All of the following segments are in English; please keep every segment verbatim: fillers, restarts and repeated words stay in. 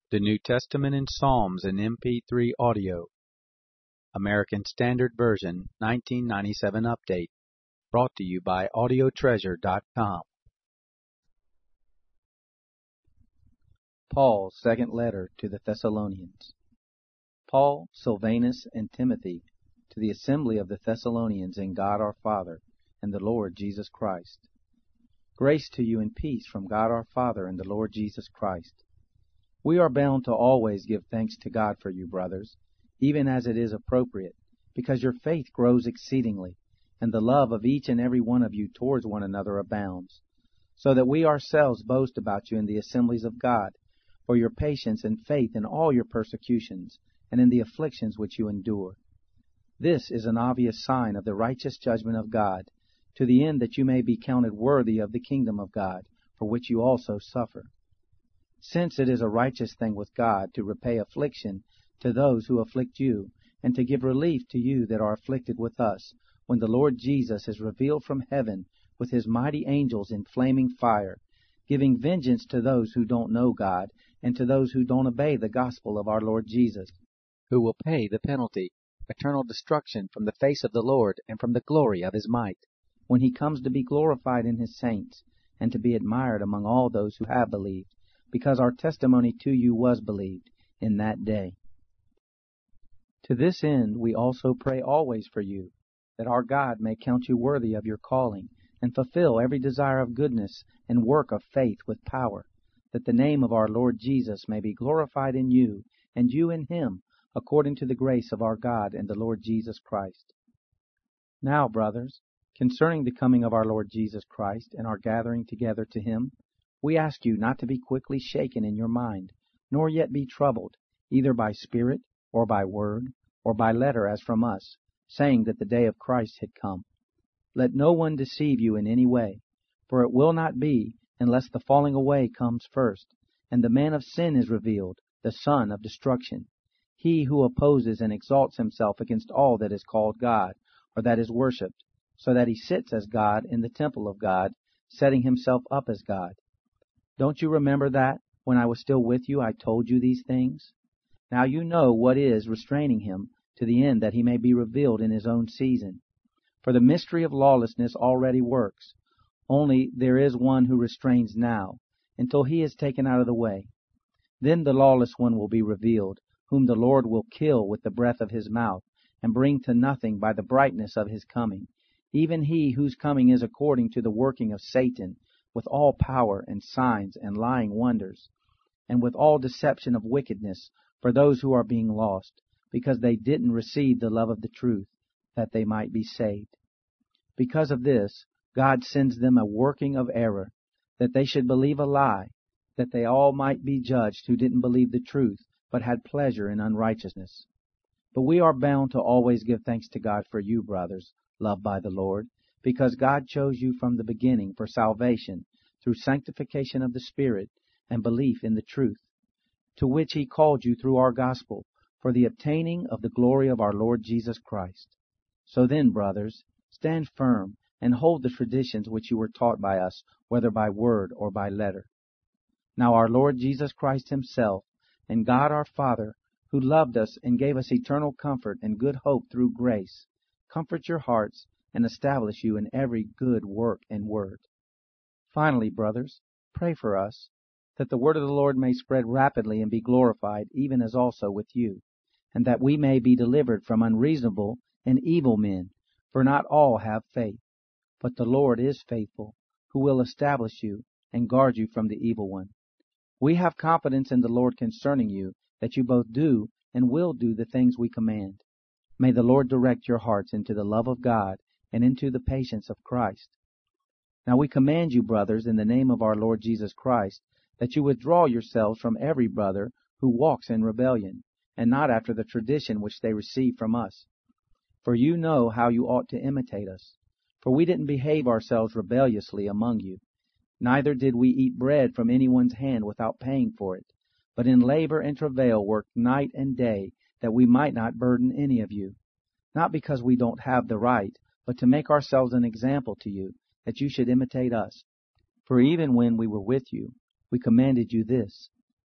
The New Testament in Psalms in M P three audio. American Standard Version nineteen ninety-seven update. Brought to you by audio treasure dot com. Paul's second letter to the Thessalonians. Paul, Silvanus, and Timothy, to the assembly of the Thessalonians in God our Father and the Lord Jesus Christ. Grace to you and peace from God our Father and the Lord Jesus Christ. We are bound to always give thanks to God for you, brothers, even as it is appropriate, because your faith grows exceedingly, and the love of each and every one of you towards one another abounds, so that we ourselves boast about you in the assemblies of God, for your patience and faith in all your persecutions, and in the afflictions which you endure. This is an obvious sign of the righteous judgment of God, to the end that you may be counted worthy of the kingdom of God, for which you also suffer. Since it is a righteous thing with God to repay affliction to those who afflict you, and to give relief to you that are afflicted with us, when the Lord Jesus is revealed from heaven with his mighty angels in flaming fire, giving vengeance to those who don't know God, and to those who don't obey the gospel of our Lord Jesus, who will pay the penalty, eternal destruction from the face of the Lord and from the glory of his might, when he comes to be glorified in his saints, and to be admired among all those who have believed, because our testimony to you was believed in that day. To this end we also pray always for you, that our God may count you worthy of your calling, and fulfill every desire of goodness and work of faith with power, that the name of our Lord Jesus may be glorified in you, and you in him, according to the grace of our God and the Lord Jesus Christ. Now, brothers, concerning the coming of our Lord Jesus Christ and our gathering together to him, we ask you not to be quickly shaken in your mind, nor yet be troubled, either by spirit, or by word, or by letter as from us, saying that the day of Christ had come. Let no one deceive you in any way, for it will not be, unless the falling away comes first, and the man of sin is revealed, the son of destruction, he who opposes and exalts himself against all that is called God, or that is worshipped, so that he sits as God in the temple of God, setting himself up as God. Don't you remember that, when I was still with you, I told you these things? Now you know what is restraining him, to the end that he may be revealed in his own season. For the mystery of lawlessness already works, only there is one who restrains now, until he is taken out of the way. Then the lawless one will be revealed, whom the Lord will kill with the breath of his mouth, and bring to nothing by the brightness of his coming, even he whose coming is according to the working of Satan, with all power and signs and lying wonders, and with all deception of wickedness for those who are being lost, because they didn't receive the love of the truth, that they might be saved. Because of this, God sends them a working of error, that they should believe a lie, that they all might be judged who didn't believe the truth, but had pleasure in unrighteousness. But we are bound to always give thanks to God for you, brothers, loved by the Lord, because God chose you from the beginning for salvation, through sanctification of the Spirit and belief in the truth, to which he called you through our gospel, for the obtaining of the glory of our Lord Jesus Christ. So then, brothers, stand firm, and hold the traditions which you were taught by us, whether by word or by letter. Now our Lord Jesus Christ himself, and God our Father, who loved us and gave us eternal comfort and good hope through grace, comfort your hearts and establish you in every good work and word. Finally, brothers, pray for us, that the word of the Lord may spread rapidly and be glorified, even as also with you, and that we may be delivered from unreasonable and evil men, for not all have faith. But the Lord is faithful, who will establish you and guard you from the evil one. We have confidence in the Lord concerning you, that you both do and will do the things we command. May the Lord direct your hearts into the love of God and into the patience of Christ. Now we command you, brothers, in the name of our Lord Jesus Christ, that you withdraw yourselves from every brother who walks in rebellion, and not after the tradition which they received from us. For you know how you ought to imitate us. For we didn't behave ourselves rebelliously among you, neither did we eat bread from anyone's hand without paying for it, but in labor and travail worked night and day, that we might not burden any of you, not because we don't have the right, but to make ourselves an example to you, that you should imitate us. For even when we were with you, we commanded you this,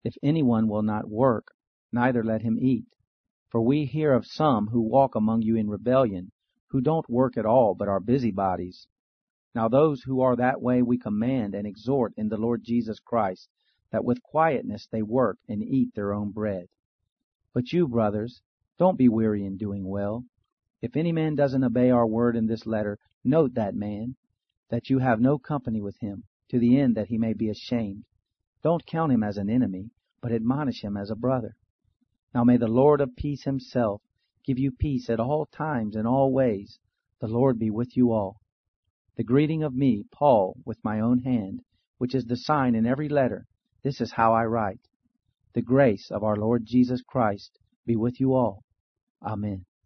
If anyone will not work, neither let him eat. For we hear of some who walk among you in rebellion, who don't work at all, but are busybodies. Now those who are that way we command and exhort in the Lord Jesus Christ, that with quietness they work and eat their own bread. But you, brothers, don't be weary in doing well. If any man doesn't obey our word in this letter, note that man, that you have no company with him, to the end that he may be ashamed. Don't count him as an enemy, but admonish him as a brother. Now may the Lord of peace himself give you peace at all times and all ways. The Lord be with you all. The greeting of me, Paul, with my own hand, which is the sign in every letter. This is how I write. The grace of our Lord Jesus Christ be with you all. Amen.